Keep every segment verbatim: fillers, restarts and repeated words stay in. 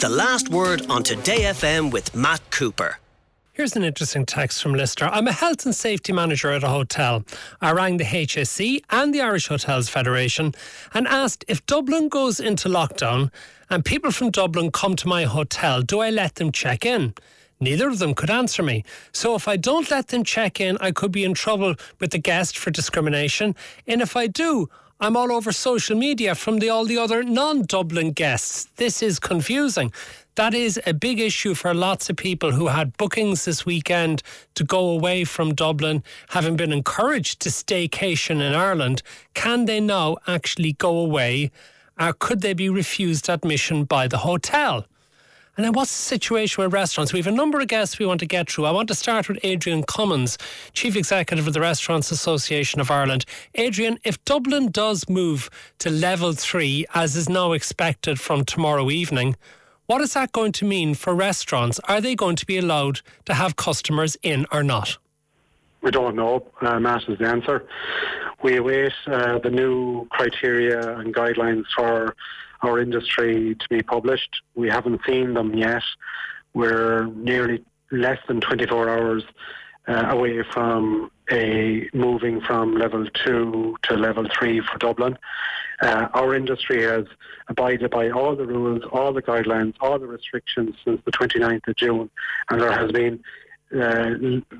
The Last Word on Today F M with Matt Cooper. Here's an interesting text from a listener. I'm a health and safety manager at a hotel. I rang the H S C and the Irish Hotels Federation and asked if Dublin goes into lockdown and people from Dublin come to my hotel, do I let them check in? Neither of them could answer me. So if I don't let them check in, I could be in trouble with the guest for discrimination. And if I do, I'm all over social media from the, all the other non-Dublin guests. This is confusing. That is a big issue for lots of people who had bookings this weekend to go away from Dublin, having been encouraged to staycation in Ireland. Can they now actually go away, or could they be refused admission by the hotel? And then what's the situation with restaurants? We have a number of guests we want to get through. I want to start with Adrian Cummins, Chief Executive of the Restaurants Association of Ireland. Adrian, if Dublin does move to level three, as is now expected from tomorrow evening, what is that going to mean for restaurants? Are they going to be allowed to have customers in or not? We don't know, uh, Matt, is the answer. We await uh, the new criteria and guidelines for our industry to be published. We haven't seen them yet. We're nearly less than twenty-four hours uh, away from a moving from level two to level three for Dublin. Uh, our industry has abided by all the rules, all the guidelines, all the restrictions since the twenty-ninth of June, and there has been uh,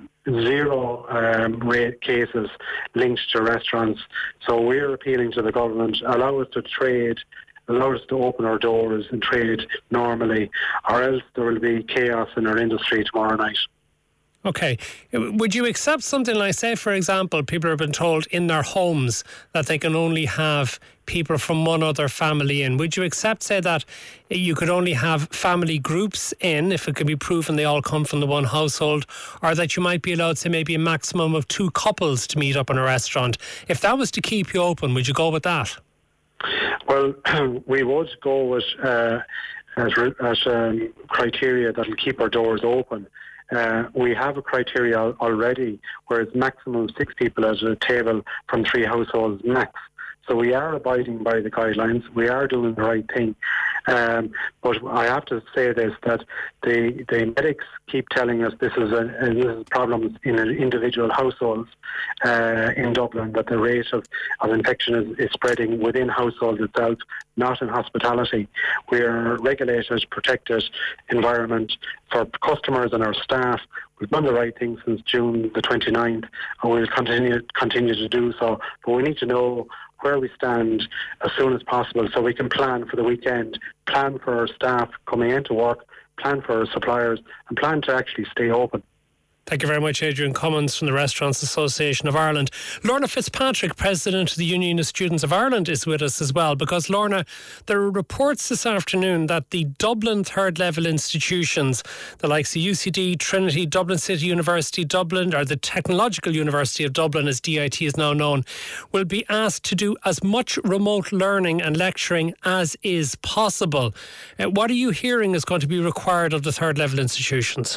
zero um, rate cases linked to restaurants. So we're appealing to the government, allow us to trade, allow us to open our doors and trade normally, or else there will be chaos in our industry tomorrow night. Okay. Would you accept something like, say, for example, people have been told in their homes that they can only have people from one other family in? Would you accept, say, that you could only have family groups in if it could be proven they all come from the one household, or that you might be allowed, say, maybe a maximum of two couples to meet up in a restaurant? If that was to keep you open, would you go with that? Well, we would go with uh, as, as um, criteria that will keep our doors open. Uh, we have a criteria already where it's maximum six people at a table from three households max. So we are abiding by the guidelines. We are doing the right thing. Um, but I have to say this, that the the medics keep telling us this is a, a this is problems in individual households uh, in Dublin, that the rate of, of infection is, is spreading within households itself, not in hospitality. We're a regulated, protected environment for customers and our staff. We've done the right thing since June the twenty-ninth, and we'll continue continue to do so. But we need to know where we stand as soon as possible so we can plan for the weekend, plan for our staff coming into work, plan for our suppliers, and plan to actually stay open. Thank you very much, Adrian Cummins from the Restaurants Association of Ireland. Lorna Fitzpatrick, President of the Union of Students of Ireland, is with us as well, because, Lorna, there are reports this afternoon that the Dublin third-level institutions, the likes of U C D, Trinity, Dublin City University, Dublin, or the Technological University of Dublin, as D I T is now known, will be asked to do as much remote learning and lecturing as is possible. Uh, what are you hearing is going to be required of the third-level institutions?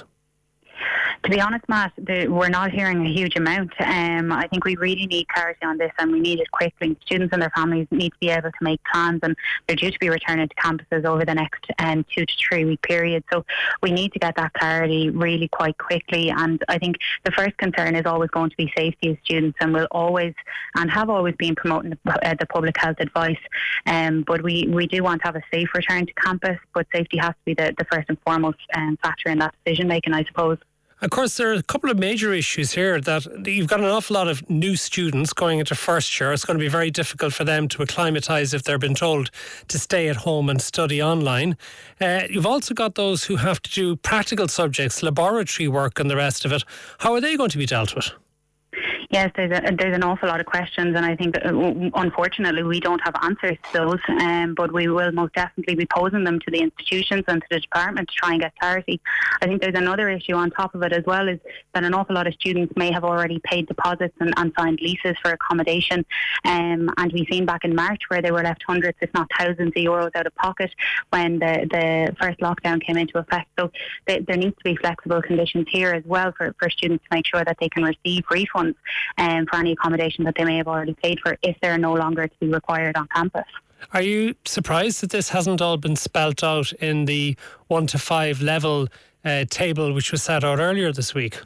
To be honest, Matt, the, we're not hearing a huge amount. Um, I think we really need clarity on this, and we need it quickly. Students and their families need to be able to make plans, and they're due to be returning to campuses over the next um, two to three week period. So we need to get that clarity really quite quickly. And I think the first concern is always going to be safety of students, and we'll always and have always been promoting the, uh, the public health advice. Um, but we, we do want to have a safe return to campus, but safety has to be the, the first and foremost um, factor in that decision making, I suppose. Of course, there are a couple of major issues here, that you've got an awful lot of new students going into first year. It's going to be very difficult for them to acclimatise if they're been told to stay at home and study online. Uh, you've also got those who have to do practical subjects, laboratory work and the rest of it. How are they going to be dealt with? Yes, there's a, there's an awful lot of questions, and I think uh, unfortunately we don't have answers to those, um, but we will most definitely be posing them to the institutions and to the department to try and get clarity. I think there's another issue on top of it as well, is that an awful lot of students may have already paid deposits and, and signed leases for accommodation, um, and we've seen back in March where they were left hundreds if not thousands of euros out of pocket when the, the first lockdown came into effect. So they, there needs to be flexible conditions here as well for, for students to make sure that they can receive refunds Um, for any accommodation that they may have already paid for if they're no longer to be required on campus. Are you surprised that this hasn't all been spelt out in the one to five level uh, table which was set out earlier this week?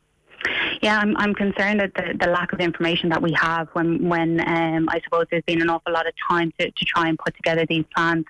Yeah, I'm I'm concerned at the, the lack of information that we have when, when um, I suppose there's been an awful lot of time to, to try and put together these plans.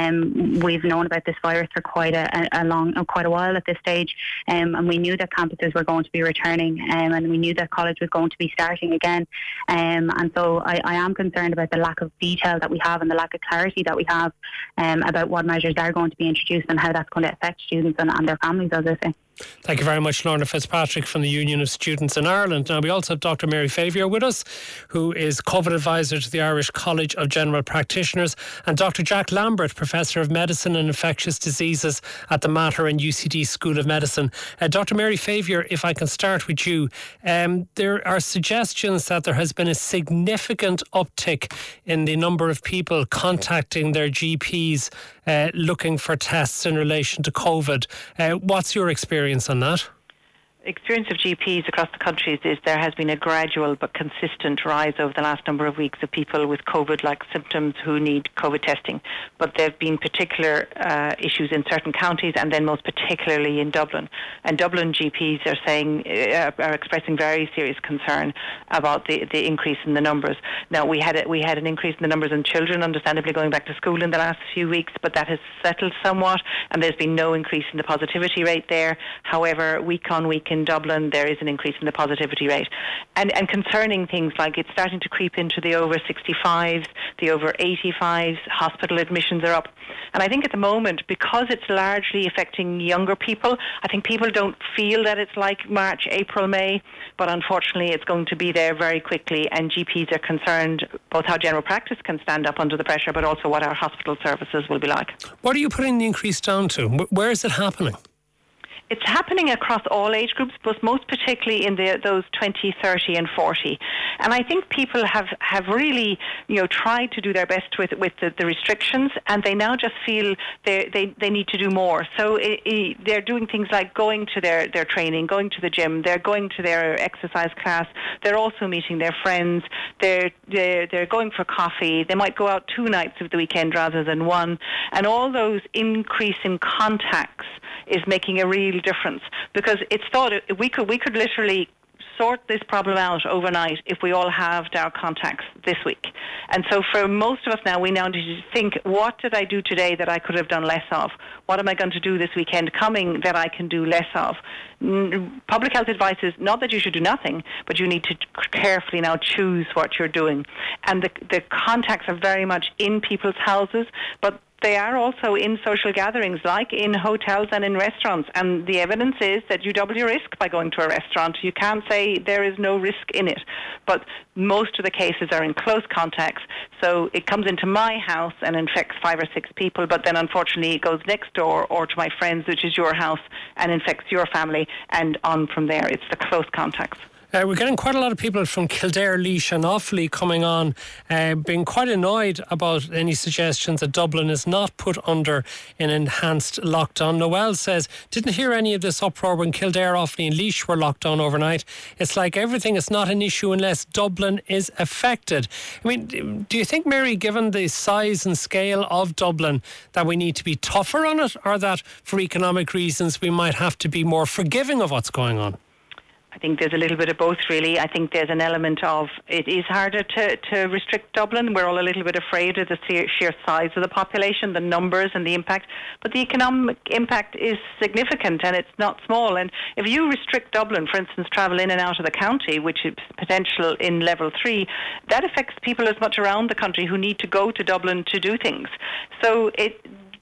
Um, we've known about this virus for quite a, a long, quite a while at this stage, um, and we knew that campuses were going to be returning, um, and we knew that college was going to be starting again. Um, and so I, I am concerned about the lack of detail that we have and the lack of clarity that we have um, about what measures are going to be introduced and how that's going to affect students and, and their families, as I say. Thank you very much, Lorna Fitzpatrick from the Union of Students in Ireland. Now, we also have Doctor Mary Favier with us, who is COVID advisor to the Irish College of General Practitioners, and Doctor Jack Lambert, Professor of Medicine and Infectious Diseases at the Mater and U C D School of Medicine. Uh, Doctor Mary Favier, if I can start with you, um, there are suggestions that there has been a significant uptick in the number of people contacting their G Ps uh, looking for tests in relation to COVID. Uh, what's your experience on that? Experience of G Ps across the country is there has been a gradual but consistent rise over the last number of weeks of people with COVID-like symptoms who need COVID testing. But there have been particular uh, issues in certain counties, and then most particularly in Dublin. And Dublin G Ps are saying uh, are expressing very serious concern about the, the increase in the numbers. Now, we had a, we had an increase in the numbers in children, understandably going back to school in the last few weeks, but that has settled somewhat, and there's been no increase in the positivity rate there. However, week on week in Dublin, there is an increase in the positivity rate. And, and concerning things like it's starting to creep into the over sixty-fives, the over eighty-fives, hospital admissions are up. And I think at the moment, because it's largely affecting younger people, I think people don't feel that it's like March, April, May, but unfortunately it's going to be there very quickly, and G Ps are concerned both how general practice can stand up under the pressure, but also what our hospital services will be like. What are you putting the increase down to? Where is it happening? It's happening across all age groups, but most particularly in the, those twenty, thirty and forty. And I think people have, have really, you know, tried to do their best with, with the, the restrictions, and they now just feel they they, they need to do more. So it, it, they're doing things like going to their, their training, going to the gym, they're going to their exercise class, they're also meeting their friends, they're, they're, they're going for coffee, they might go out two nights of the weekend rather than one. And all those increase in contacts is making a real difference, because it's thought we could we could literally sort this problem out overnight if we all halved our contacts this week. And so for most of us now, we now need to think, what did I do today that I could have done less of? What am I going to do this weekend coming that I can do less of? Public health advice is not that you should do nothing, but you need to carefully now choose what you're doing. And the, the contacts are very much in people's houses, but they are also in social gatherings, like in hotels and in restaurants. And the evidence is that you double your risk by going to a restaurant. You can't say there is no risk in it. But most of the cases are in close contacts. So it comes into my house and infects five or six people, but then unfortunately it goes next door or to my friends, which is your house, and infects your family, and on from there. It's the close contacts. Uh, we're getting quite a lot of people from Kildare, Laois and Offaly coming on, uh, being quite annoyed about any suggestions that Dublin is not put under an enhanced lockdown. Noel says, didn't hear any of this uproar when Kildare, Offaly and Laois were locked down overnight. It's like everything is not an issue unless Dublin is affected. I mean, do you think, Mary, given the size and scale of Dublin, that we need to be tougher on it, or that for economic reasons we might have to be more forgiving of what's going on? I think there's a little bit of both, really. I think there's an element of it is harder to, to restrict Dublin. We're all a little bit afraid of the sheer size of the population, the numbers and the impact. But the economic impact is significant, and it's not small. And if you restrict Dublin, for instance, travel in and out of the county, which is potential in level three, that affects people as much around the country who need to go to Dublin to do things. So it...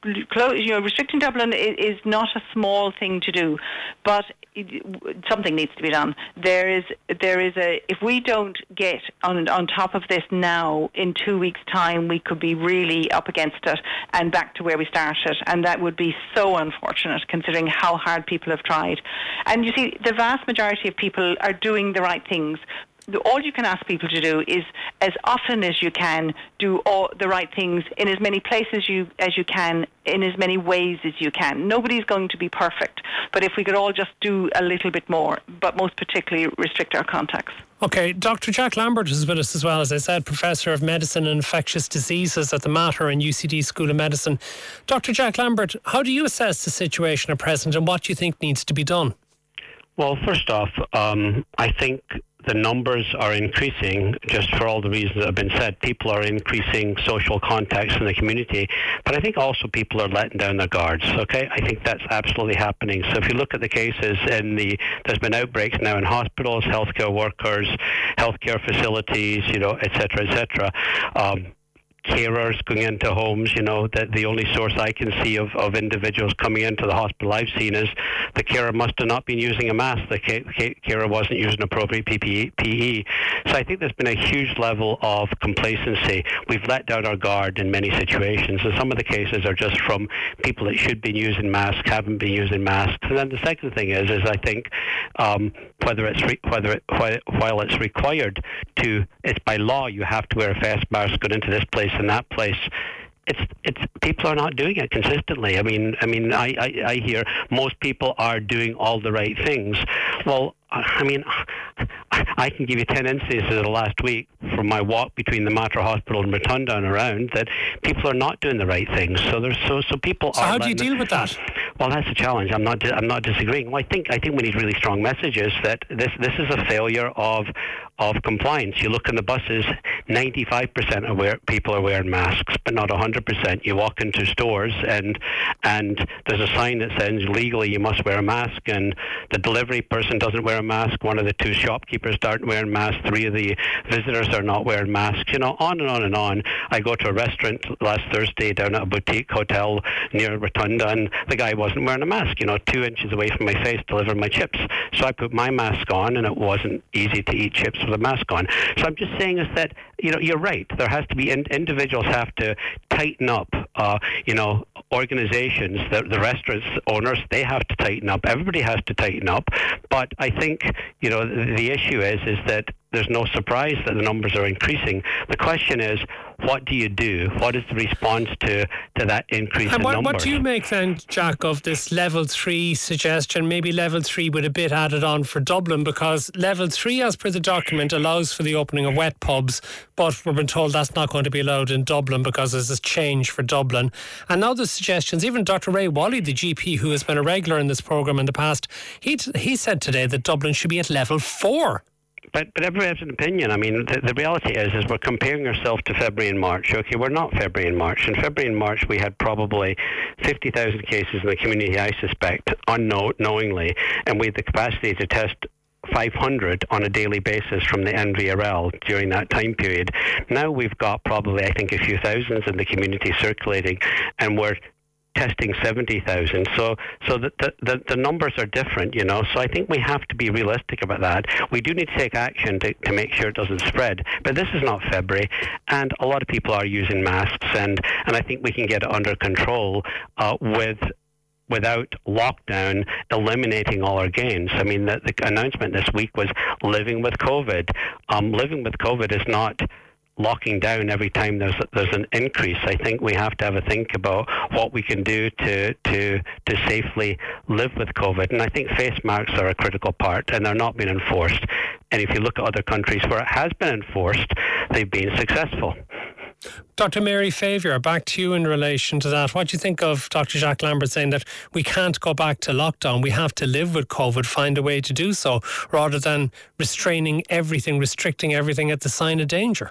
You know, restricting Dublin is not a small thing to do, but something needs to be done. There is, there is a. If we don't get on on top of this now, in two weeks' time, we could be really up against it and back to where we started, and that would be so unfortunate, considering how hard people have tried. And you see, the vast majority of people are doing the right things. all you can ask people to do is, as often as you can, do all the right things in as many places you as you can, in as many ways as you can. Nobody's going to be perfect, but if we could all just do a little bit more, but most particularly restrict our contacts. Okay, Doctor Jack Lambert is with us as well, as I said, Professor of Medicine and Infectious Diseases at the Mater and U C D School of Medicine. Doctor Jack Lambert, how do you assess the situation at present and what do you think needs to be done? Well, first off, um, I think the numbers are increasing just for all the reasons that have been said. People are increasing social contacts in the community, but I think also people are letting down their guards, okay? I think that's absolutely happening. So if you look at the cases in the, there's been outbreaks now in hospitals, healthcare workers, healthcare facilities, you know, et cetera, et cetera. Um, carers going into homes, you know, that the only source I can see of, of individuals coming into the hospital I've seen is the carer must have not been using a mask. The carer wasn't using appropriate P P E. So I think there's been a huge level of complacency. We've let down our guard in many situations, and some of the cases are just from people that should be using masks, haven't been using masks. And then the second thing is, is I think um, whether it's re- whether it, while it's required to, it's by law you have to wear a face mask going into this place and that place. It's it's people are not doing it consistently. I mean, I mean, I, I, I hear most people are doing all the right things. Well, I mean, I can give you ten instances of the last week from my walk between the Mater Hospital and Rotunda and around that people are not doing the right things. So there's so so people so are. How do you deal with that? Well, that's a challenge. I'm not. I'm not disagreeing. Well, I think. I think we need really strong messages that this. This is a failure of, of compliance. You look in the buses. ninety-five percent of wear, people are wearing masks, but not one hundred percent. You walk into stores and and there's a sign that says legally you must wear a mask, and the delivery person doesn't wear a mask. One of the two shopkeepers aren't wearing masks. Three of the visitors are not wearing masks. You know, on and on and on. I go to a restaurant last Thursday down at a boutique hotel near Rotunda, and the guy wasn't wearing a mask, you know, two inches away from my face, delivering my chips. So I put my mask on, and it wasn't easy to eat chips with a mask on. So I'm just saying is that, you know, you're right. There has to be, in, individuals have to tighten up, uh, you know, organizations, the, the restaurant owners, they have to tighten up. Everybody has to tighten up. But I think, you know, the, the issue is, is that there's no surprise that the numbers are increasing. The question is, what do you do? What is the response to, to that increase and in what, numbers? What do you make then, Jack, of this level three suggestion, maybe level three with a bit added on for Dublin, because level three, as per the document, allows for the opening of wet pubs, but we've been told that's not going to be allowed in Dublin because there's a change for Dublin. And now the suggestions, even Doctor Ray Wally, the G P who has been a regular in this programme in the past, he he said today that Dublin should be at level four. But but everybody has an opinion. I mean, the, the reality is, is we're comparing ourselves to February and March. Okay, we're not February and March. In February and March, we had probably fifty thousand cases in the community, I suspect, unknowingly, and we had the capacity to test five hundred on a daily basis from the N V R L during that time period. Now we've got probably, I think, a few thousands in the community circulating, and we're testing seventy thousand. So so the, the, the numbers are different, you know. So I think we have to be realistic about that. We do need to take action to, to make sure it doesn't spread. But this is not February, and a lot of people are using masks, and, and I think we can get it under control uh, with without lockdown eliminating all our gains. I mean, the, the announcement this week was living with COVID. Um, living with COVID is not locking down every time there's there's an increase. I think we have to have a think about what we can do to to to safely live with COVID. And I think face masks are a critical part, and they're not being enforced. And if you look at other countries where it has been enforced, they've been successful. Doctor Mary Favier, back to you in relation to that. What do you think of Doctor Jack Lambert saying that we can't go back to lockdown, we have to live with COVID, find a way to do so, rather than restraining everything, restricting everything at the sign of danger?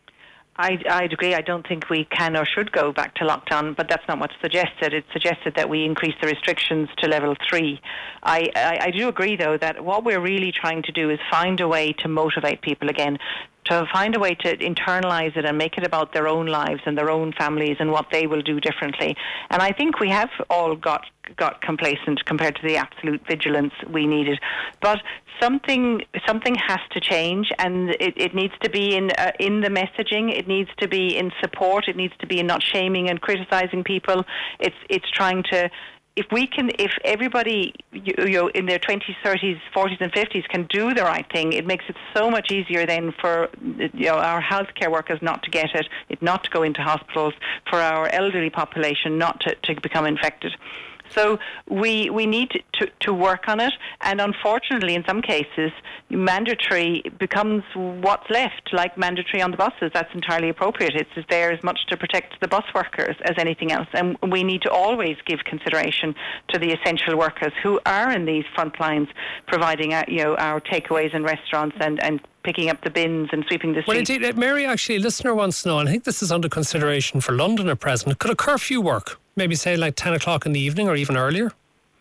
I'd, I'd agree. I don't think we can or should go back to lockdown, but that's not what's suggested. It's suggested that we increase the restrictions to level three. I, I, I do agree, though, that what we're really trying to do is find a way to motivate people again, to find a way to internalise it and make it about their own lives and their own families and what they will do differently. And I think we have all got got complacent compared to the absolute vigilance we needed. But something something has to change, and it, it needs to be in uh, in the messaging. It needs to be in support. It needs to be in not shaming and criticising people. It's it's trying to if we can, if everybody, you, you know, in their twenties, thirties, forties and fifties can do the right thing, it makes it so much easier then for, you know, our healthcare workers not to get it, it not to go into hospitals, for our elderly population not to, to become infected. So we we need to, to work on it, and unfortunately in some cases mandatory becomes what's left, like mandatory on the buses. That's entirely appropriate. It's there as much to protect the bus workers as anything else, and we need to always give consideration to the essential workers who are in these front lines providing our, you know, our takeaways in restaurants and, and picking up the bins and sweeping the streets. Well, indeed, Mary, actually, a listener wants to know, and I think this is under consideration for London at present, could a curfew work? Maybe say like ten o'clock in the evening or even earlier?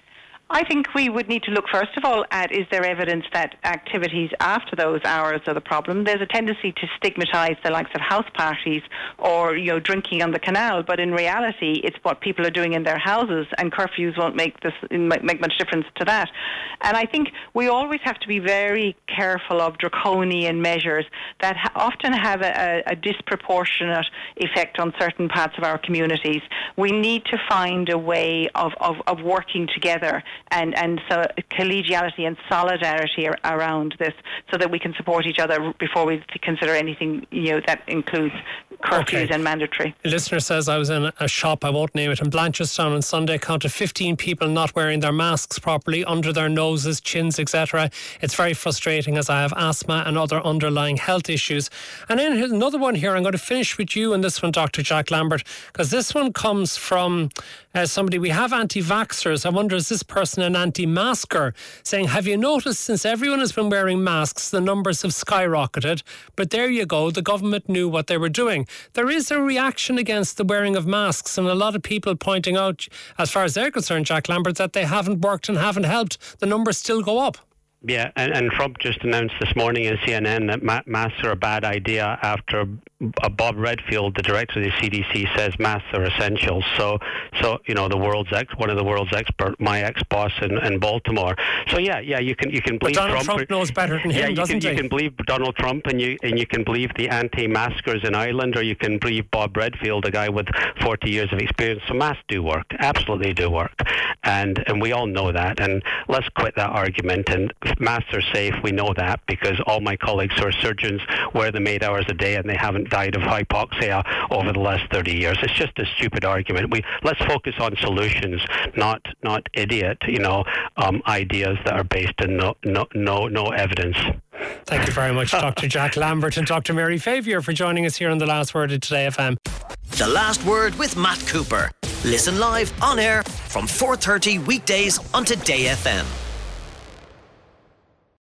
I think we would need to look first of all at, is there evidence that activities after those hours are the problem? There's a tendency to stigmatise the likes of house parties or, you know, drinking on the canal, but in reality it's what people are doing in their houses, and curfews won't make this make much difference to that. And I think we always have to be very careful of draconian measures that ha- often have a, a, a disproportionate effect on certain parts of our communities. We need to find a way of, of, of working together and, and so collegiality and solidarity ar- around this, so that we can support each other before we consider anything, you know, that includes curfews okay. and mandatory. A listener says, I was in a shop, I won't name it, in Blanchardstown on Sunday, counted fifteen people not wearing their masks properly under their noses, chins, et cetera. It's very frustrating as I have asthma and other underlying health issues. And then here's another one here. I'm going to finish with you on this one, Doctor Jack Lambert, because this one comes from uh, somebody. We have anti-vaxxers. I wonder, is this person an anti-masker? Saying, have you noticed since everyone has been wearing masks, the numbers have skyrocketed? But there you go, the government knew what they were doing. There is a reaction against the wearing of masks, and a lot of people pointing out, as far as they're concerned, Jack Lambert, that they haven't worked and haven't helped. The numbers still go up. Yeah, and, and Trump just announced this morning in C N N that ma- masks are a bad idea after uh, Bob Redfield, the director of the C D C, says masks are essential. So, so you know, the world's ex- one of the world's expert, my ex-boss in, in Baltimore. So yeah, yeah, you can you can believe but Donald Trump. Trump knows better than him, yeah, you doesn't can, he? You can believe Donald Trump, and you and you can believe the anti-maskers in Ireland, or you can believe Bob Redfield, a guy with forty years of experience. So masks do work, absolutely do work, and and we all know that. And let's quit that argument. And masks are safe. We know that because all my colleagues who are surgeons wear them eight hours a day and they haven't died of hypoxia over the last thirty years. It's just a stupid argument. We let's focus on solutions, not not idiot, you know, um, ideas that are based in no no no, no evidence. Thank you very much, Doctor Jack Lambert and Doctor Mary Favier, for joining us here on The Last Word at Today F M. The Last Word with Matt Cooper. Listen live on air from four thirty weekdays on Today F M.